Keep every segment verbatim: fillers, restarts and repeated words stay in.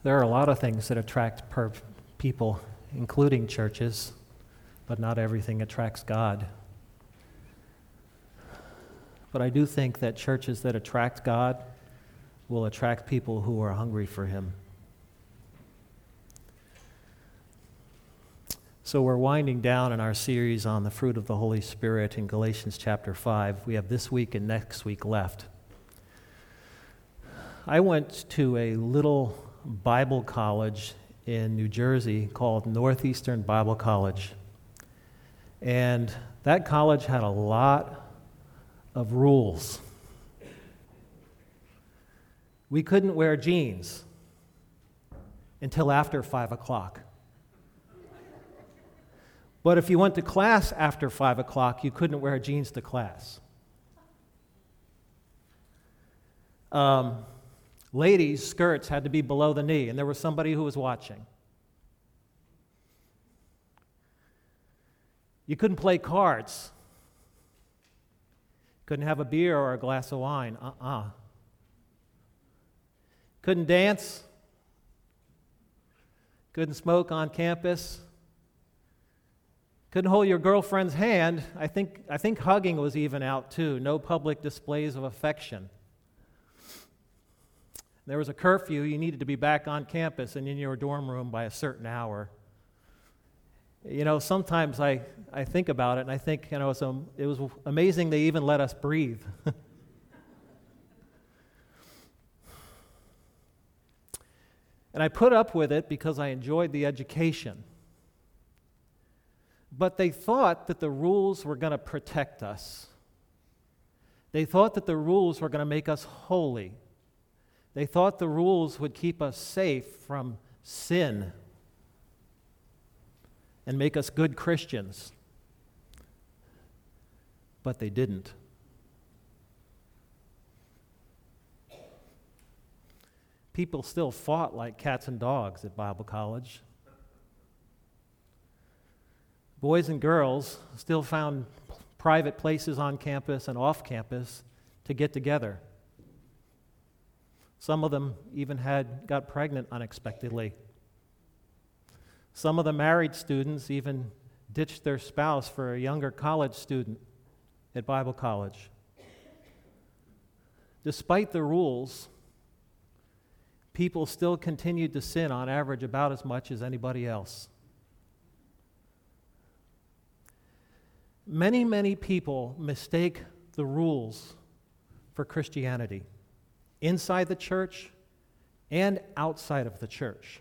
There are a lot of things that attract per- people, including churches, but not everything attracts God. But I do think that churches that attract God will attract people who are hungry for Him. So we're winding down in our series on the fruit of the Holy Spirit in Galatians chapter five. We have this week and next week left. I went to a little Bible college in New Jersey called Northeastern Bible College. And that college had a lot of rules. We couldn't wear jeans until after five o'clock. But if you went to class after five o'clock, you couldn't wear jeans to class. Um, ladies' skirts had to be below the knee, and there was somebody who was watching. You couldn't play cards. Couldn't have a beer or a glass of wine. Uh-uh. Couldn't dance. Couldn't smoke on campus. Couldn't hold your girlfriend's hand. I think, I think hugging was even out too. No public displays of affection. There was a curfew. You needed to be back on campus and in your dorm room by a certain hour. You know, sometimes I, I think about it and I think, you know, it's, um, it was amazing they even let us breathe. And I put up with it because I enjoyed the education. But they thought that the rules were going to protect us. They thought that the rules were going to make us holy. They thought the rules would keep us safe from sin and make us good Christians. But they didn't. People still fought like cats and dogs at Bible college. Boys and girls still found private places on campus and off campus to get together. Some of them even had got pregnant unexpectedly. Some of the married students even ditched their spouse for a younger college student at Bible college. Despite the rules, people still continued to sin on average about as much as anybody else. Many, many people mistake the rules for Christianity, inside the church and outside of the church.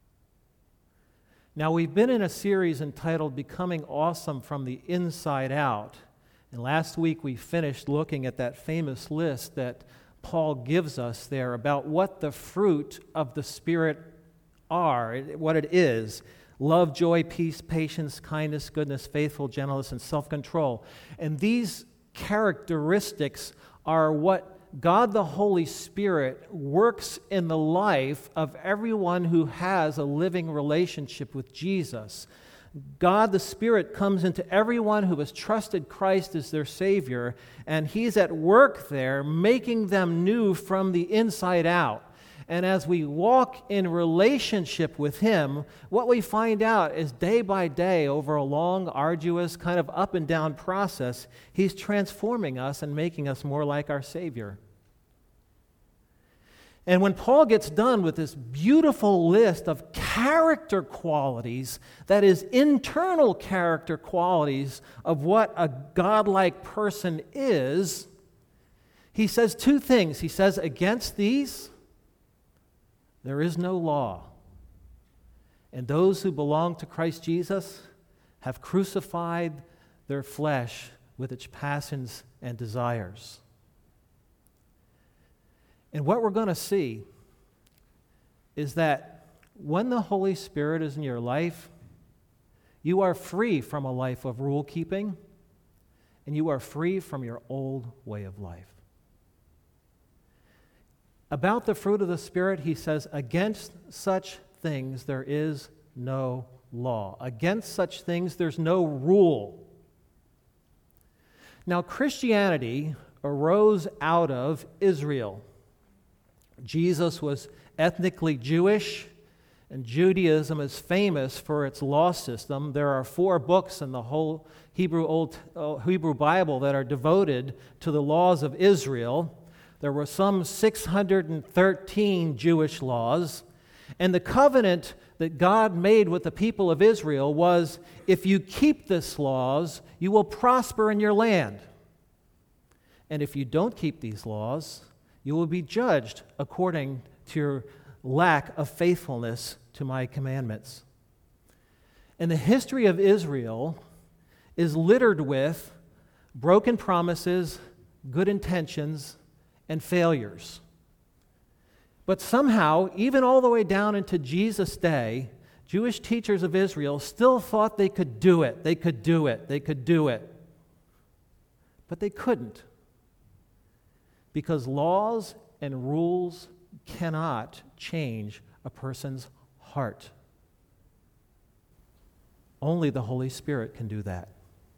Now, we've been in a series entitled Becoming Awesome from the Inside Out, and last week we finished looking at that famous list that Paul gives us there about what the fruit of the Spirit are, what it is. Love, joy, peace, patience, kindness, goodness, faithful, gentleness, and self-control. And these characteristics are what God the Holy Spirit works in the life of everyone who has a living relationship with Jesus. God the Spirit comes into everyone who has trusted Christ as their Savior, and He's at work there, making them new from the inside out. And as we walk in relationship with Him, what we find out is day by day, over a long, arduous, kind of up and down process, He's transforming us and making us more like our Savior. And when Paul gets done with this beautiful list of character qualities, that is, internal character qualities of what a godlike person is, he says two things. He says, against these, there is no law. And those who belong to Christ Jesus have crucified their flesh with its passions and desires. And what we're going to see is that when the Holy Spirit is in your life, you are free from a life of rule keeping, and you are free from your old way of life. About the fruit of the Spirit, he says, against such things there is no law. Against such things there's no rule. Now, Christianity arose out of Israel. Jesus was ethnically Jewish, and Judaism is famous for its law system. There are four books in the whole Hebrew Old uh, Hebrew Bible that are devoted to the laws of Israel. There were some six hundred thirteen Jewish laws, and the covenant that God made with the people of Israel was, if you keep these laws, you will prosper in your land. And if you don't keep these laws, you will be judged according to your lack of faithfulness to my commandments. And the history of Israel is littered with broken promises, good intentions, and failures. But somehow, even all the way down into Jesus' day, Jewish teachers of Israel still thought they could do it, they could do it, they could do it. But they couldn't. Because laws and rules cannot change a person's heart. Only the Holy Spirit can do that.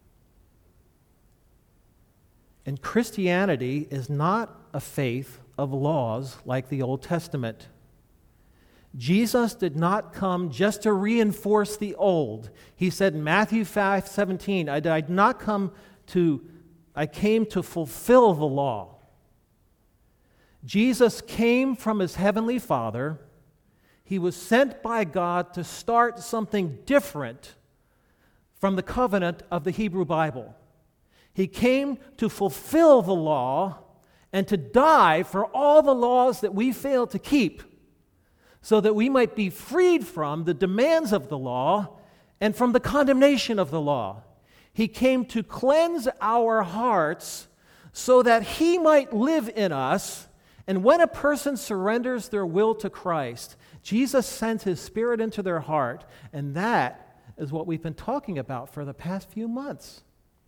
And Christianity is not a faith of laws like the Old Testament. Jesus did not come just to reinforce the old. He said in Matthew five seventeen, I did not come to, I came to fulfill the law. Jesus came from his heavenly Father. He was sent by God to start something different from the covenant of the Hebrew Bible. He came to fulfill the law and to die for all the laws that we fail to keep, so that we might be freed from the demands of the law and from the condemnation of the law. He came to cleanse our hearts so that he might live in us. And when a person surrenders their will to Christ, Jesus sends his Spirit into their heart, and that is what we've been talking about for the past few months.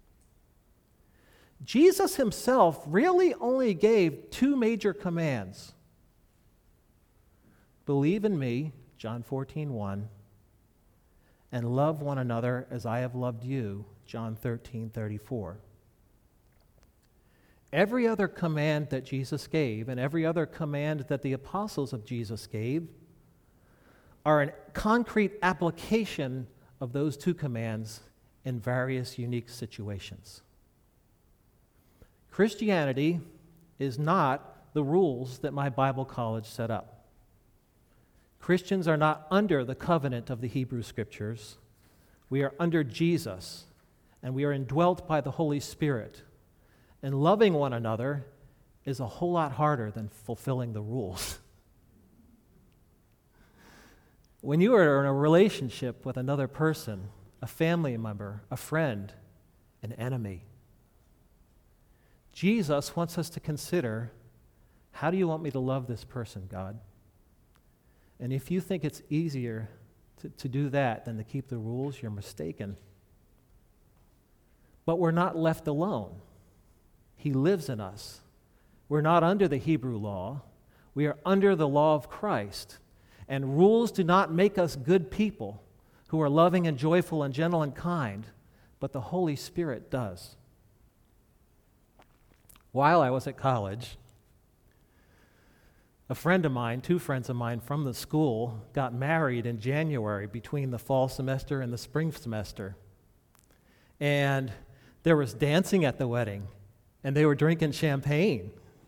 Jesus himself really only gave two major commands. Believe in me, John fourteen one, and love one another as I have loved you, John thirteen thirty-four. Every other command that Jesus gave and every other command that the apostles of Jesus gave are a concrete application of those two commands in various unique situations. Christianity is not the rules that my Bible college set up. Christians are not under the covenant of the Hebrew Scriptures. We are under Jesus, and we are indwelt by the Holy Spirit. And loving one another is a whole lot harder than fulfilling the rules. When you are in a relationship with another person, a family member, a friend, an enemy, Jesus wants us to consider, how do you want me to love this person, God? And if you think it's easier to, to do that than to keep the rules, you're mistaken. But we're not left alone. He lives in us. We're not under the Hebrew law. We are under the law of Christ. And rules do not make us good people who are loving and joyful and gentle and kind, but the Holy Spirit does. While I was at college, a friend of mine, two friends of mine from the school, got married in January between the fall semester and the spring semester. And there was dancing at the wedding, and they were drinking champagne.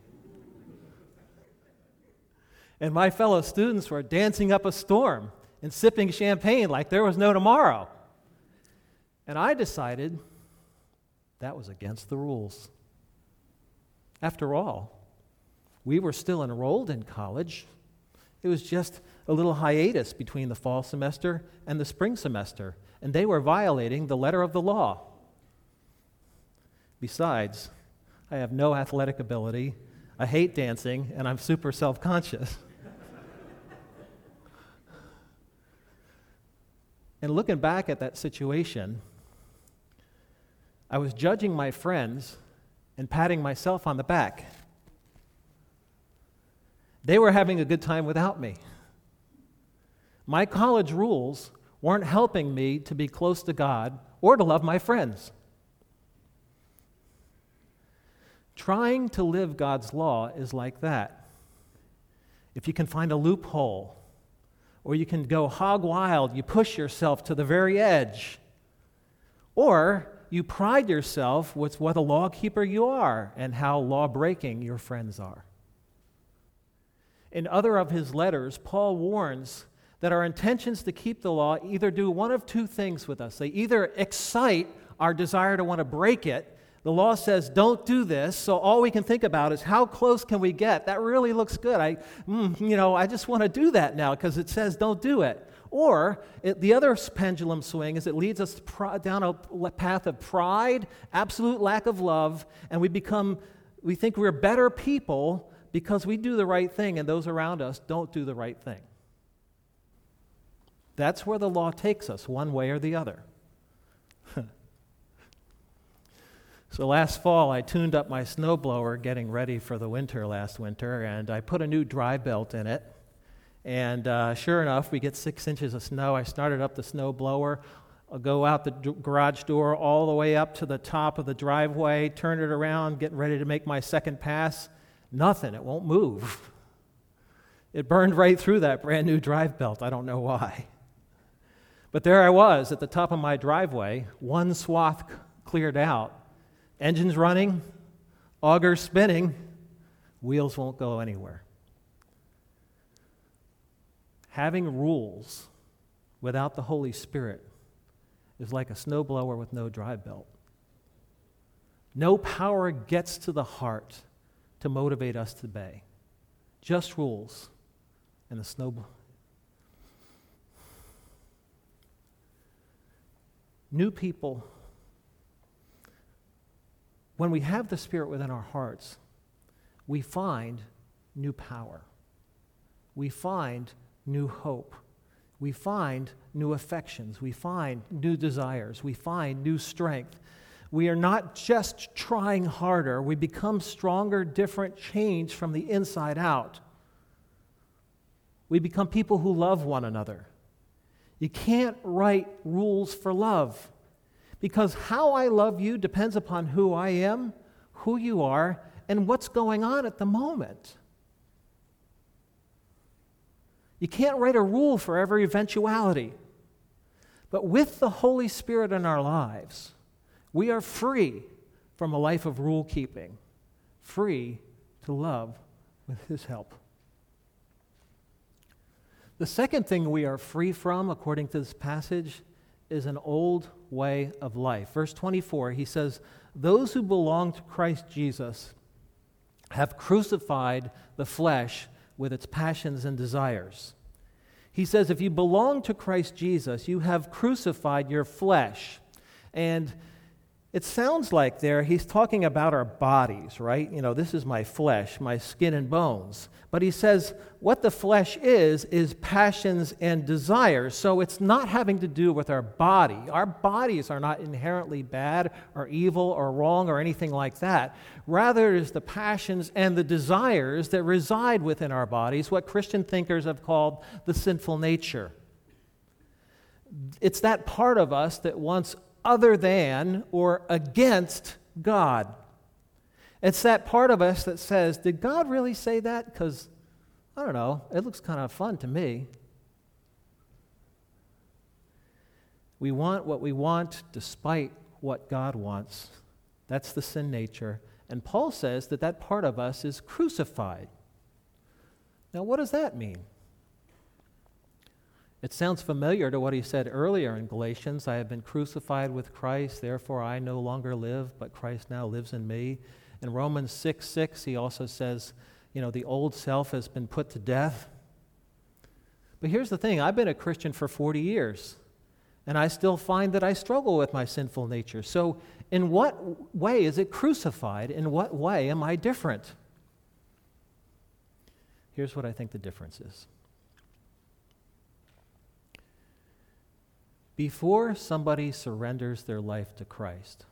And my fellow students were dancing up a storm and sipping champagne like there was no tomorrow. And I decided that was against the rules. After all, we were still enrolled in college. It was just a little hiatus between the fall semester and the spring semester, and they were violating the letter of the law. Besides, I have no athletic ability, I hate dancing, and I'm super self-conscious. And looking back at that situation, I was judging my friends and patting myself on the back. They were having a good time without me. My college rules weren't helping me to be close to God or to love my friends. Trying to live God's law is like that. if you can find a loophole, or you can go hog wild, you push yourself to the very edge, or you pride yourself with what a lawkeeper you are and how law-breaking your friends are. In other of his letters, Paul warns that our intentions to keep the law either do one of two things with us. They either excite our desire to want to break it. The law says, don't do this, so all we can think about is how close can we get? That really looks good. I, mm, you know, I just want to do that now because it says don't do it. Or it, the other pendulum swing is it leads us pr- down a path of pride, absolute lack of love, and we become, we think we're better people because we do the right thing and those around us don't do the right thing. That's where the law takes us, one way or the other. So last fall, I tuned up my snowblower getting ready for the winter last winter, and I put a new dry belt in it. And uh, sure enough, we get six inches of snow. I started up the snowblower. I'll go out the d- garage door all the way up to the top of the driveway, turn it around, getting ready to make my second pass. Nothing. It won't move. It burned right through that brand new drive belt. I don't know why. But there I was at the top of my driveway, one swath c- cleared out. Engines running, augers spinning, wheels won't go anywhere. Having rules without the Holy Spirit is like a snowblower with no drive belt. No power gets to the heart to motivate us to obey. Just rules and the snowblower. New people, when we have the Spirit within our hearts, we find new power. We find new hope. We find new affections. We find new desires. We find new strength. We are not just trying harder. We become stronger, different, changed from the inside out. We become people who love one another. You can't write rules for love, because how I love you depends upon who I am, who you are, and what's going on at the moment. You can't write a rule for every eventuality. But with the Holy Spirit in our lives, we are free from a life of rule keeping, free to love with His help. The second thing we are free from, according to this passage, is an old way of life. Verse twenty-four, he says, "Those who belong to Christ Jesus have crucified the flesh with its passions and desires." He says, if you belong to Christ Jesus, you have crucified your flesh. And it sounds like there he's talking about our bodies, right? You know, this is my flesh, my skin and bones. But he says what the flesh is, is passions and desires. So it's not having to do with our body. Our bodies are not inherently bad or evil or wrong or anything like that. Rather, it is the passions and the desires that reside within our bodies, what Christian thinkers have called the sinful nature. It's that part of us that wants other than or against God. It's that part of us that says, did God really say that? Because, I don't know, it looks kind of fun to me. We want what we want despite what God wants. That's the sin nature. And Paul says that that part of us is crucified. Now, what does that mean? It sounds familiar to what he said earlier in Galatians. I have been crucified with Christ, therefore I no longer live, but Christ now lives in me. In Romans six six, he also says, you know, the old self has been put to death. But here's the thing, I've been a Christian for forty years, and I still find that I struggle with my sinful nature. So in what way is it crucified? In what way am I different? Here's what I think the difference is. Before somebody surrenders their life to Christ,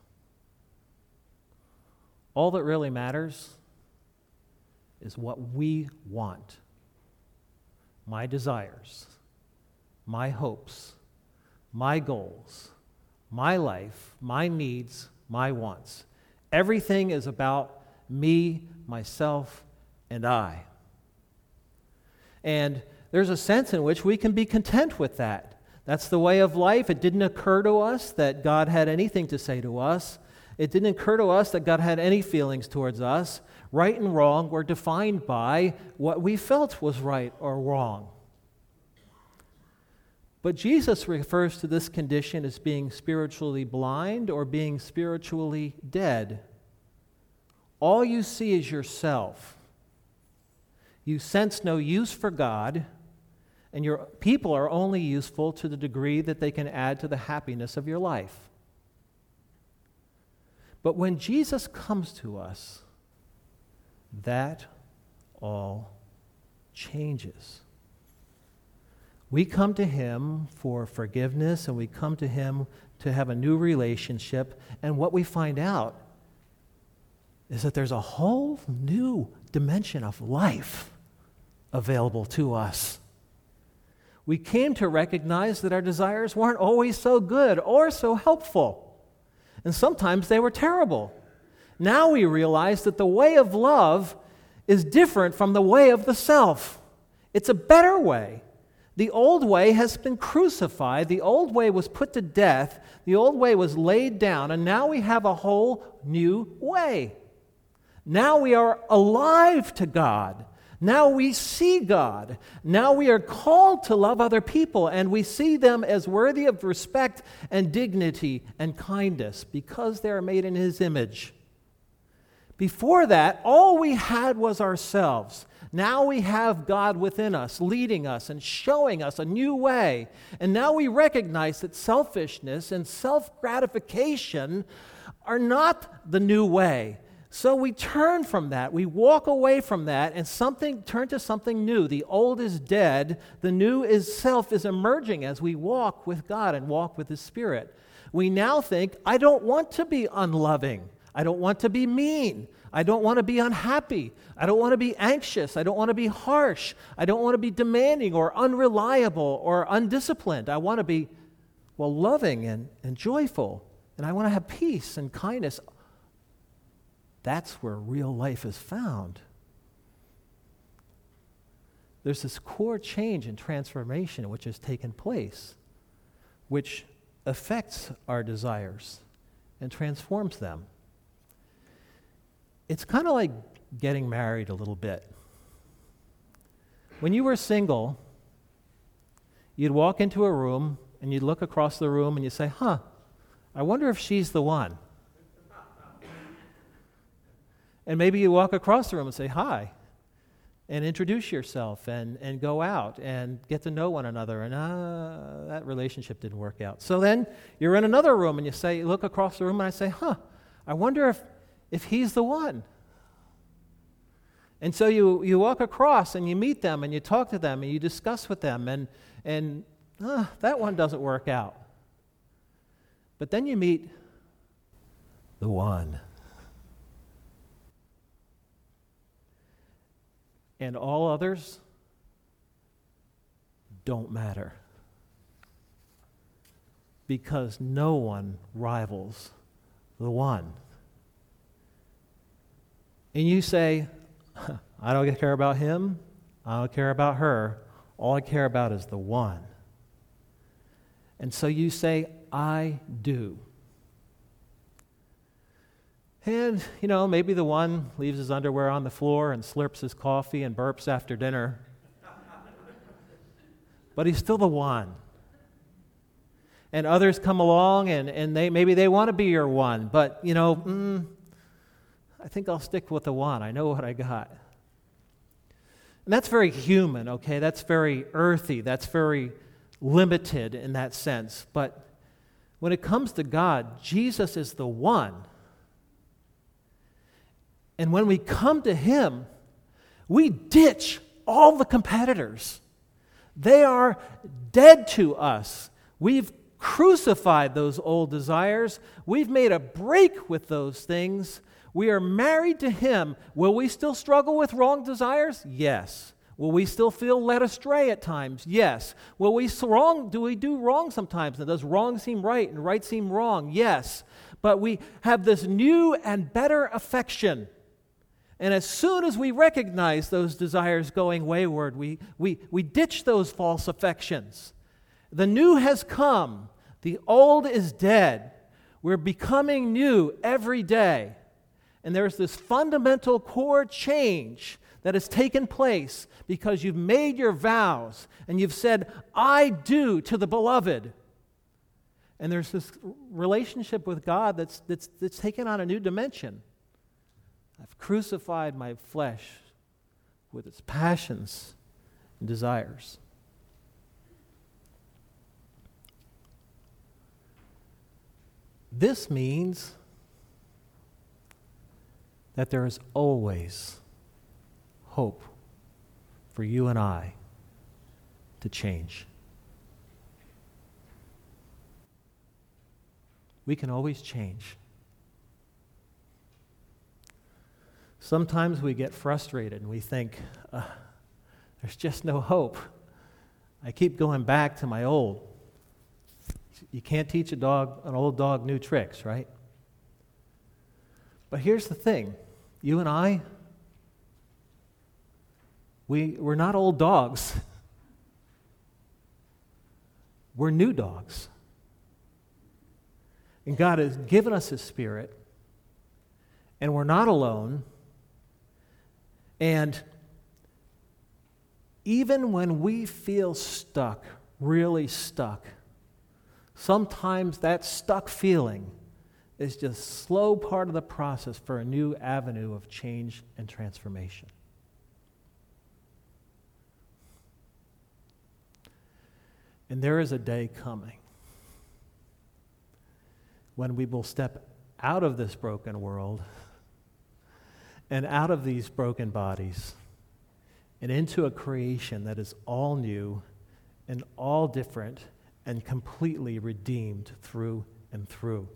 all that really matters is what we want. My desires, my hopes, my goals, my life, my needs, my wants. Everything is about me, myself, and I. And there's a sense in which we can be content with that. That's the way of life. It didn't occur to us that God had anything to say to us. It didn't occur to us that God had any feelings towards us. Right and wrong were defined by what we felt was right or wrong. But Jesus refers to this condition as being spiritually blind or being spiritually dead. All you see is yourself. You sense no use for God, and your people are only useful to the degree that they can add to the happiness of your life. But when Jesus comes to us, that all changes. We come to Him for forgiveness, and we come to Him to have a new relationship, and what we find out is that there's a whole new dimension of life available to us. We came to recognize that our desires weren't always so good or so helpful, and sometimes they were terrible. Now we realize that the way of love is different from the way of the self. It's a better way. The old way has been crucified. The old way was put to death. The old way was laid down, and now we have a whole new way. Now we are alive to God. Now we see God. Now we are called to love other people, and we see them as worthy of respect and dignity and kindness because they are made in His image. Before that, all we had was ourselves. Now we have God within us, leading us and showing us a new way. And now we recognize that selfishness and self-gratification are not the new way. So we turn from that. We walk away from that and something turn to something new. The old is dead. The new is self is emerging as we walk with God and walk with His Spirit. We now think, I don't want to be unloving. I don't want to be mean. I don't want to be unhappy. I don't want to be anxious. I don't want to be harsh. I don't want to be demanding or unreliable or undisciplined. I want to be, well, loving and, and joyful. And I want to have peace and kindness. That's where real life is found. There's this core change and transformation which has taken place, which affects our desires and transforms them. It's kind of like getting married a little bit. When you were single, you'd walk into a room and you'd look across the room and you'd say, huh, I wonder if she's the one. And maybe you walk across the room and say, hi, and introduce yourself and, and go out and get to know one another. And uh, that relationship didn't work out. So then you're in another room and you say, you look across the room and I say, huh, I wonder if if he's the one. And so you, you walk across and you meet them and you talk to them and you discuss with them and, and uh, that one doesn't work out. But then you meet the one. And all others don't matter. Because no one rivals the one. And you say, I don't care about him, I don't care about her, all I care about is the one. And so you say, I do. And, you know, maybe the one leaves his underwear on the floor and slurps his coffee and burps after dinner. But he's still the one. And others come along and, and they maybe they want to be your one, but, you know, mm, I think I'll stick with the one. I know what I got. And that's very human, okay? That's very earthy. That's very limited in that sense. But when it comes to God, Jesus is the one. And when we come to Him, we ditch all the competitors. They are dead to us. We've crucified those old desires. We've made a break with those things. We are married to Him. Will we still struggle with wrong desires? Yes. Will we still feel led astray at times? Yes. Will we wrong? Do we do wrong sometimes? And does wrong seem right and right seem wrong? Yes. But we have this new and better affection And as soon as we recognize those desires going wayward, we, we, we ditch those false affections. The new has come. The old is dead. We're becoming new every day. And there's this fundamental core change that has taken place because you've made your vows and you've said, I do to the beloved. And there's this relationship with God that's, that's, that's taken on a new dimension. I've crucified my flesh with its passions and desires. This means that there is always hope for you and I to change. We can always change. Sometimes we get frustrated and we think, uh, there's just no hope. I keep going back to my old. You can't teach a dog, an old dog, new tricks, right? But here's the thing. You and I, we, we're not old dogs. We're new dogs. And God has given us His Spirit, and we're not alone. And even when we feel stuck, really stuck, sometimes that stuck feeling is just a slow part of the process for a new avenue of change and transformation. And there is a day coming when we will step out of this broken world and out of these broken bodies and into a creation that is all new and all different and completely redeemed through and through.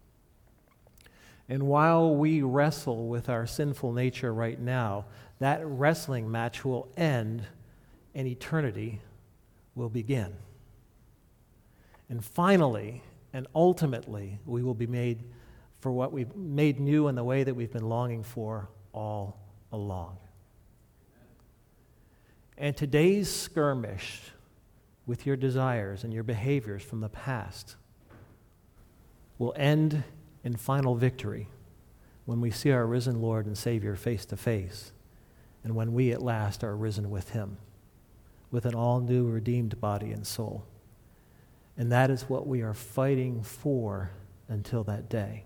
And while we wrestle with our sinful nature right now, that wrestling match will end and eternity will begin. And finally and ultimately, we will be made for what we've made new in the way that we've been longing for all along. And today's skirmish with your desires and your behaviors from the past will end in final victory when we see our risen Lord and Savior face to face, and when we at last are risen with Him, with an all-new redeemed body and soul. And that is what we are fighting for until that day.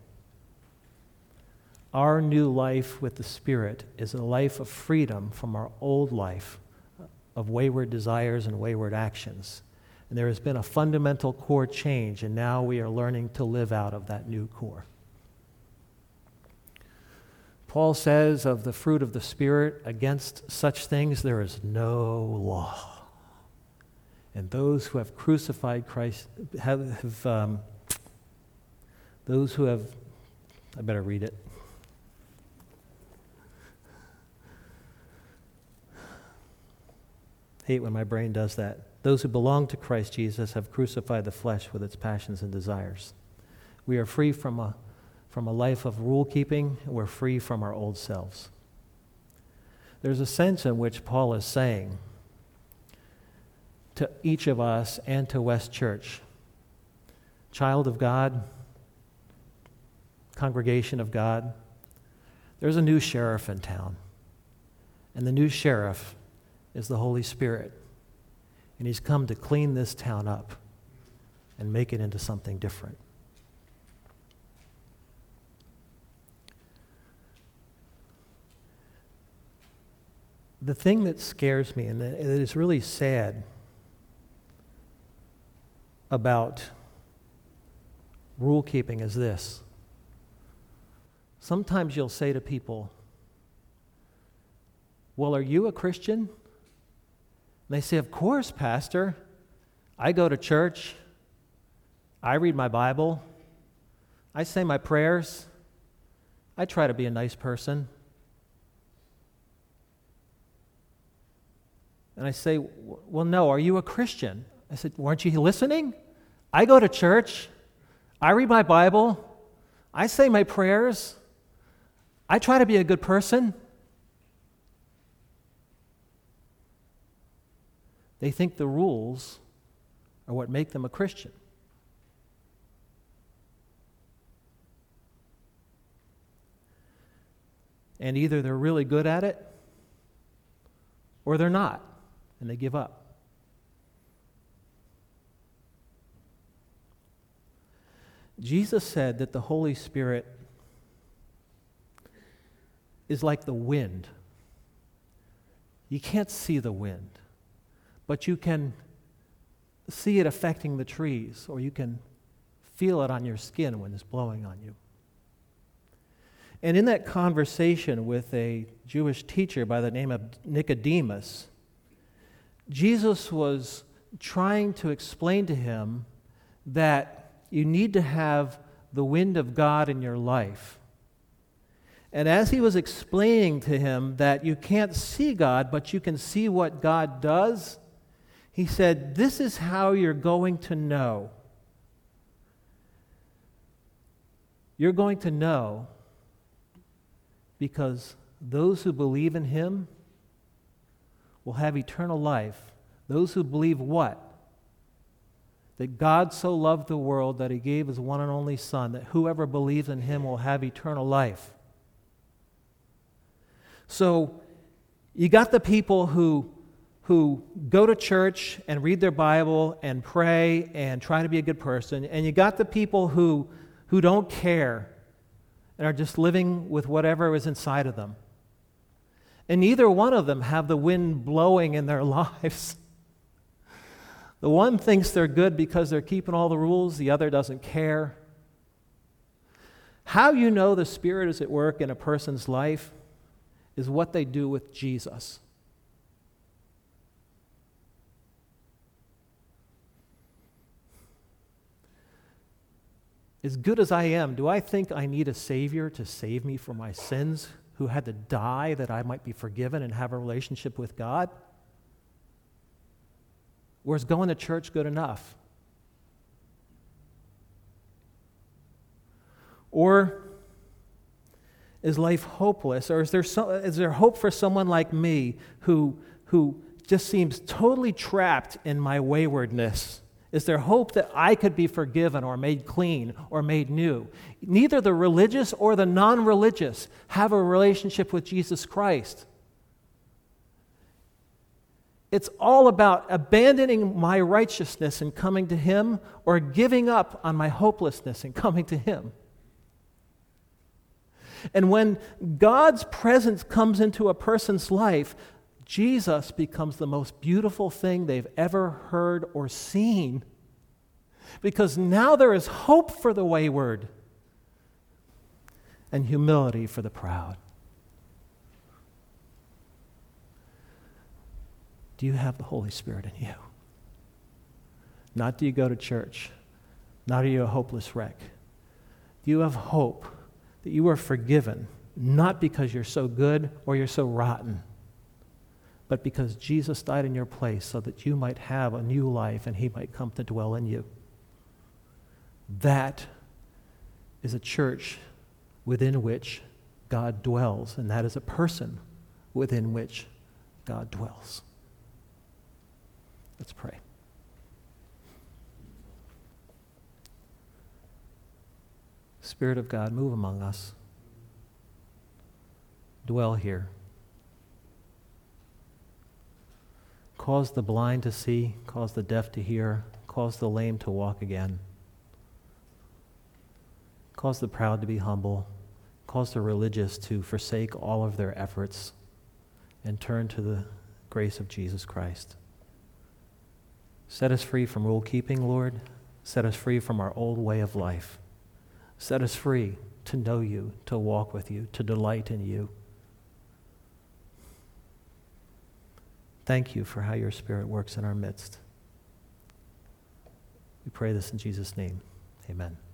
Our new life with the Spirit is a life of freedom from our old life of wayward desires and wayward actions. And there has been a fundamental core change, and now we are learning to live out of that new core. Paul says of the fruit of the Spirit, against such things there is no law. And those who have crucified Christ have, have um, those who have, I better read it. Hate when my brain does that. Those who belong to Christ Jesus have crucified the flesh with its passions and desires. We are free from a, from a life of rule keeping. We're free from our old selves. There's a sense in which Paul is saying to each of us and to West Church, child of God, congregation of God, there's a new sheriff in town. And the new sheriff is the Holy Spirit. And He's come to clean this town up and make it into something different. The thing that scares me, and that is really sad about rule keeping, is this. Sometimes you'll say to people, well, are you a Christian? And they say, of course, Pastor. I go to church. I read my Bible. I say my prayers. I try to be a nice person. And I say, well, no, are you a Christian? I said, weren't you listening? I go to church. I read my Bible. I say my prayers. I try to be a good person. They think the rules are what make them a Christian. And either they're really good at it or they're not, and they give up. Jesus said that the Holy Spirit is like the wind. You can't see the wind, but you can see it affecting the trees, or you can feel it on your skin when it's blowing on you. And in that conversation with a Jewish teacher by the name of Nicodemus, Jesus was trying to explain to him that you need to have the wind of God in your life. And as he was explaining to him that you can't see God, but you can see what God does, he said, this is how you're going to know. You're going to know because those who believe in him will have eternal life. Those who believe what? That God so loved the world that he gave his one and only Son, that whoever believes in him will have eternal life. So you got the people who, who go to church and read their Bible and pray and try to be a good person, and you got the people who, who don't care and are just living with whatever is inside of them. And neither one of them have the wind blowing in their lives. The one thinks they're good because they're keeping all the rules, the other doesn't care. How you know the Spirit is at work in a person's life is what they do with Jesus. As good as I am, do I think I need a Savior to save me from my sins, who had to die that I might be forgiven and have a relationship with God? Or is going to church good enough? Or is life hopeless? Or is there so, is there hope for someone like me who, who just seems totally trapped in my waywardness? Is there hope that I could be forgiven or made clean or made new? Neither the religious or the non-religious have a relationship with Jesus Christ. It's all about abandoning my righteousness and coming to him, or giving up on my hopelessness and coming to him. And when God's presence comes into a person's life, Jesus becomes the most beautiful thing they've ever heard or seen. Because now there is hope for the wayward and humility for the proud. Do you have the Holy Spirit in you? Not do you go to church. Not are you a hopeless wreck. Do you have hope that you are forgiven, not because you're so good or you're so rotten, but because Jesus died in your place so that you might have a new life and he might come to dwell in you. That is a church within which God dwells, and that is a person within which God dwells. Let's pray. Spirit of God, move among us. Dwell here. Cause the blind to see, cause the deaf to hear, cause the lame to walk again. Cause the proud to be humble, cause the religious to forsake all of their efforts and turn to the grace of Jesus Christ. Set us free from rule-keeping, Lord. Set us free from our old way of life. Set us free to know you, to walk with you, to delight in you. Thank you for how your Spirit works in our midst. We pray this in Jesus' name. Amen.